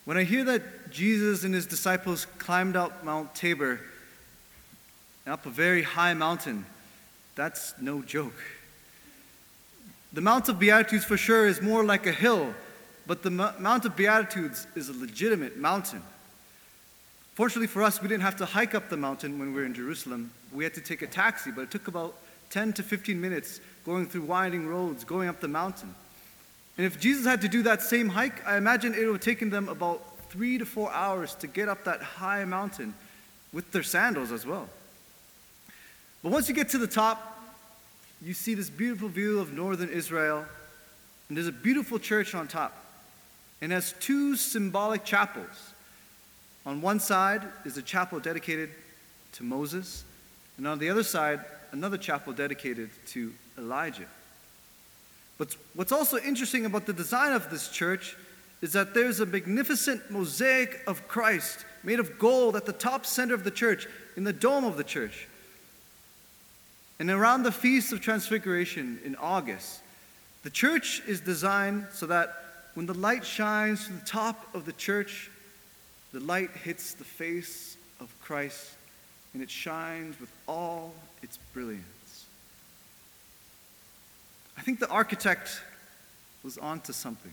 When I hear that Jesus and his disciples climbed up Mount Tabor, up a very high mountain, that's no joke. The Mount of Beatitudes for sure is more like a hill, but the Mount of Beatitudes is a legitimate mountain. Fortunately for us, we didn't have to hike up the mountain when we were in Jerusalem. We had to take a taxi, but it took about 10 to 15 minutes going through winding roads, going up the mountain. And if Jesus had to do that same hike, I imagine it would have taken them about 3 to 4 hours to get up that high mountain with their sandals as well. But once you get to the top, you see this beautiful view of northern Israel, and there's a beautiful church on top. And it has two symbolic chapels. On one side is a chapel dedicated to Moses, and on the other side, another chapel dedicated to Elijah. But what's also interesting about the design of this church is that there's a magnificent mosaic of Christ made of gold at the top center of the church, in the dome of the church. And around the Feast of Transfiguration in August, the church is designed so that when the light shines from the top of the church, the light hits the face of Christ, and it shines with all its brilliance. I think the architect was onto something.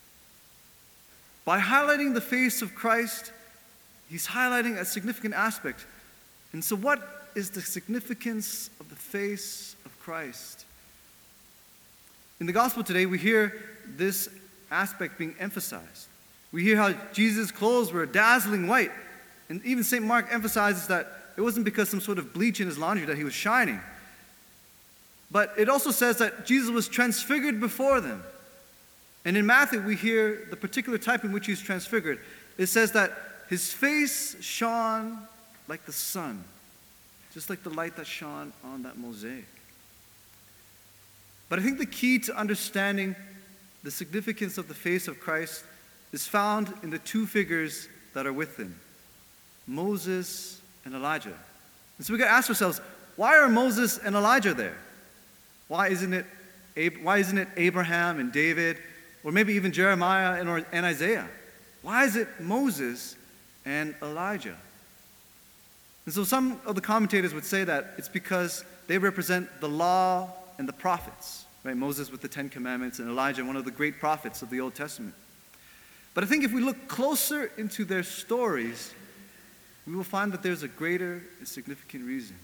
By highlighting the face of Christ, he's highlighting a significant aspect. And so what is the significance of the face of Christ? In the gospel today, we hear this aspect being emphasized. We hear how Jesus' clothes were dazzling white. And even St. Mark emphasizes that it wasn't because some sort of bleach in his laundry that he was shining. But it also says that Jesus was transfigured before them. And in Matthew, we hear the particular type in which he's transfigured. It says that his face shone like the sun, just like the light that shone on that mosaic. But I think the key to understanding the significance of the face of Christ is found in the two figures that are with him, Moses and Elijah. And so we got to ask ourselves, why are Moses and Elijah there? Why isn't it Abraham and David, or maybe even Jeremiah and Isaiah? Why is it Moses and Elijah? And so some of the commentators would say that it's because they represent the law and the prophets, right? Moses with the Ten Commandments, and Elijah, one of the great prophets of the Old Testament. But I think if we look closer into their stories, we will find that there's a greater and significant reason.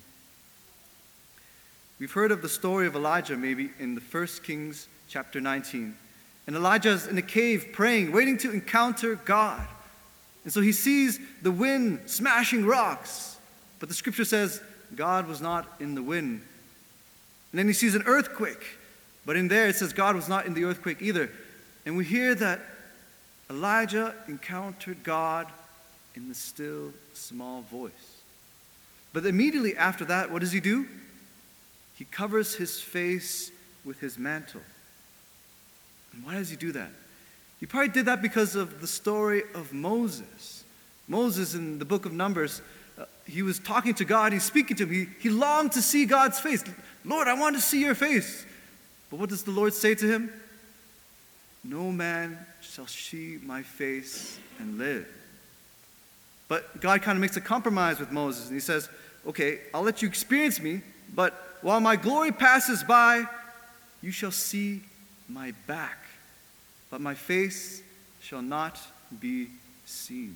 We've heard of the story of Elijah maybe in the 1 Kings chapter 19. And Elijah's in a cave praying, waiting to encounter God. And so he sees the wind smashing rocks. But the scripture says God was not in the wind. And then he sees an earthquake. But in there it says God was not in the earthquake either. And we hear that Elijah encountered God in the still small voice. But immediately after that, what does he do? He covers his face with his mantle. And why does he do that? He probably did that because of the story of Moses. Moses in the book of Numbers, he was talking to God, he's speaking to him. He longed to see God's face. Lord, I want to see your face. But what does the Lord say to him? No man shall see my face and live. But God kind of makes a compromise with Moses, and he says, okay, I'll let you experience me, but while my glory passes by, you shall see my back, but my face shall not be seen.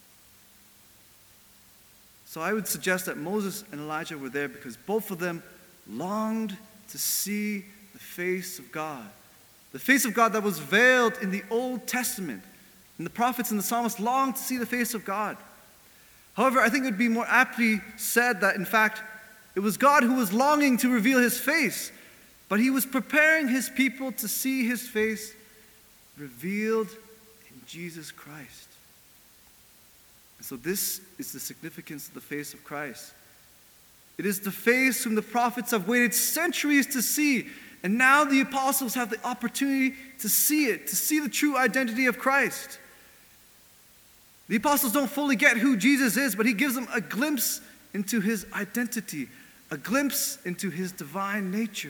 So I would suggest that Moses and Elijah were there because both of them longed to see the face of God. The face of God that was veiled in the Old Testament. And the prophets and the psalmists longed to see the face of God. However, I think it would be more aptly said that, in fact, it was God who was longing to reveal his face, but he was preparing his people to see his face revealed in Jesus Christ. And so this is the significance of the face of Christ. It is the face whom the prophets have waited centuries to see, and now the apostles have the opportunity to see it, to see the true identity of Christ. The apostles don't fully get who Jesus is, but he gives them a glimpse into his identity, a glimpse into his divine nature.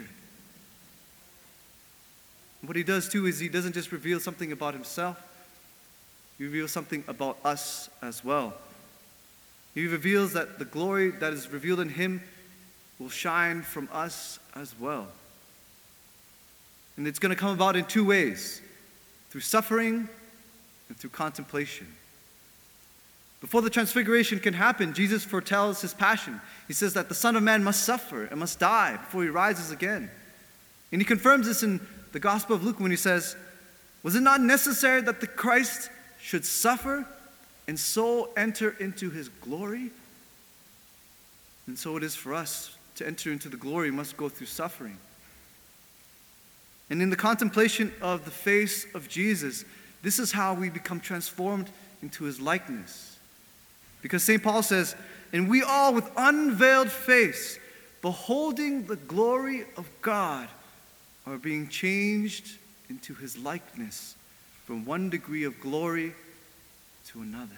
What he does too is he doesn't just reveal something about himself, He reveals something about us as well. He reveals that the glory that is revealed in him will shine from us as well. And it's going to come about in two ways: through suffering and through contemplation. Before the transfiguration can happen, Jesus foretells his passion. He says that the Son of Man must suffer and must die before he rises again. And he confirms this in the Gospel of Luke when he says, "Was it not necessary that the Christ should suffer and so enter into his glory?" And so it is for us. To enter into the glory, we must go through suffering. And in the contemplation of the face of Jesus, this is how we become transformed into his likeness. Because St. Paul says, "And we all with unveiled face, beholding the glory of God, are being changed into his likeness from one degree of glory to another."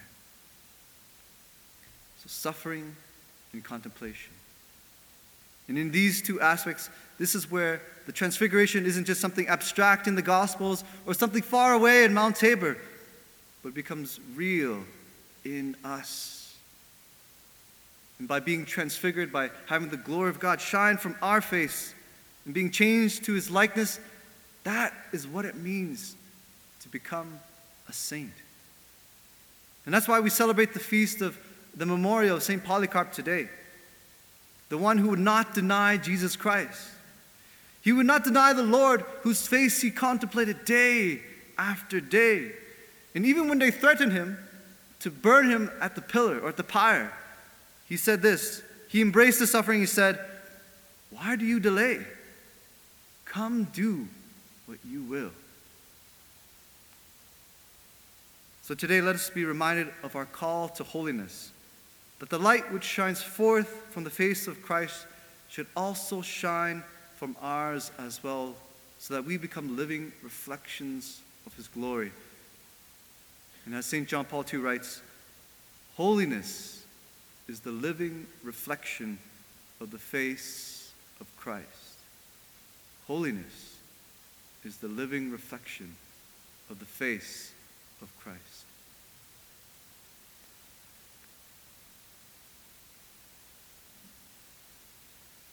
So suffering and contemplation. And in these two aspects, this is where the transfiguration isn't just something abstract in the Gospels or something far away in Mount Tabor, but becomes real in us. And by being transfigured, by having the glory of God shine from our face and being changed to his likeness, that is what it means to become a saint. And that's why we celebrate the feast of the memorial of St. Polycarp today. The one who would not deny Jesus Christ. He would not deny the Lord whose face he contemplated day after day. And even when they threatened him to burn him at the pillar or at the pyre, he said this. He embraced the suffering. He said, "Why do you delay? Come do what you will." So today let us be reminded of our call to holiness, that the light which shines forth from the face of Christ should also shine from ours as well, so that we become living reflections of his glory. And as St. John Paul II writes, holiness is the living reflection of the face of Christ. Holiness is the living reflection of the face of Christ.